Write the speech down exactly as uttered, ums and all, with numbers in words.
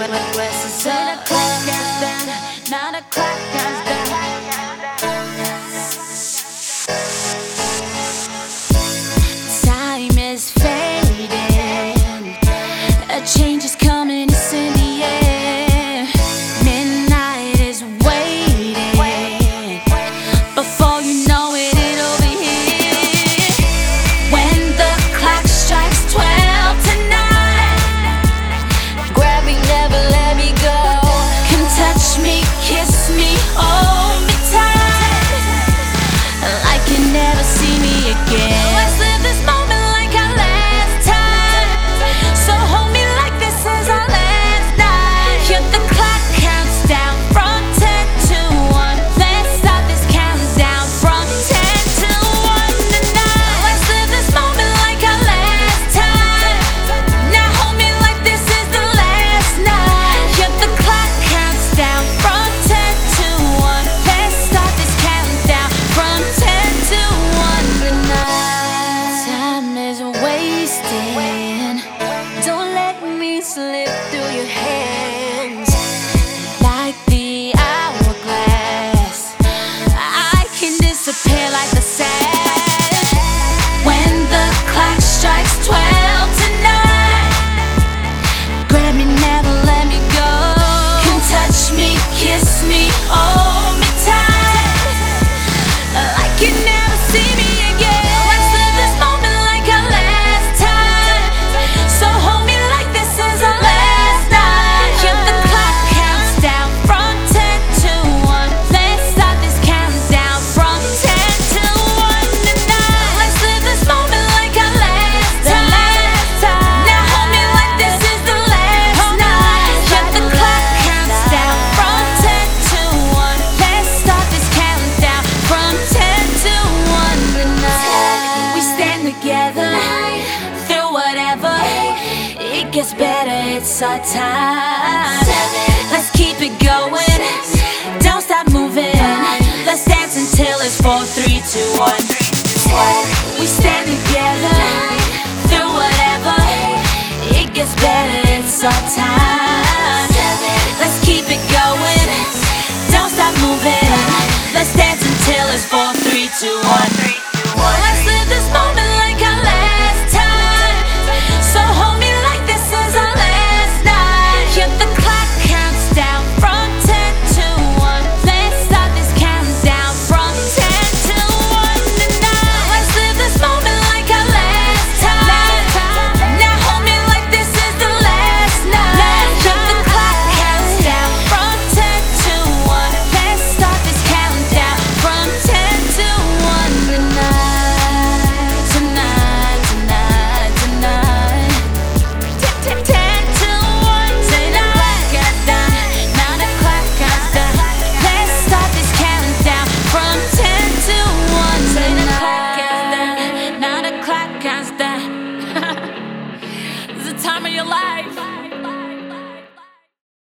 West is up. The clock has done. Now the clock has done. Time is fading. A change is coming. It's in the air. Midnight is waiting. Before you know it, it'll be here. When the clock strikes twelve tonight, grab me, never let me go. Come touch me, kiss me, hold me tight, like you never see me again. Let's live this moment like our last time. So hold me like this is our last night. Hear the clock counts down from ten to one. Let's stop this countdown from ten to one tonight. Let's live this moment like our last time. Now hold me like this is the last night. Hear the clock counts down from ten to one. Let's start this countdown from ten to one tonight. Time is wasting. Don't let me slip through your hands. Like the hourglass, I can disappear like the sand. When the clock strikes twelve tonight, grab me, never let me go. Come touch me, kiss me, hold me tight, like you never see me again. Let's live this moment like our last time. So hold me like this is our last night. Hear the clock counts down from ten to one. Let's start this countdown from ten to one tonight. Let's live this moment like our last time. Now hold me like this is the last night. Hear the clock counts down from ten to one. Let's start this countdown from ten to one tonight. We stand together through whatever. It gets better, it's our time. Let's keep it going. Don't stop moving. Let's dance until it's four, three, two, one. We stand together through whatever. It gets better, it's our time. Let's keep it going. Don't stop moving. Let's dance until it's four, three, two, one.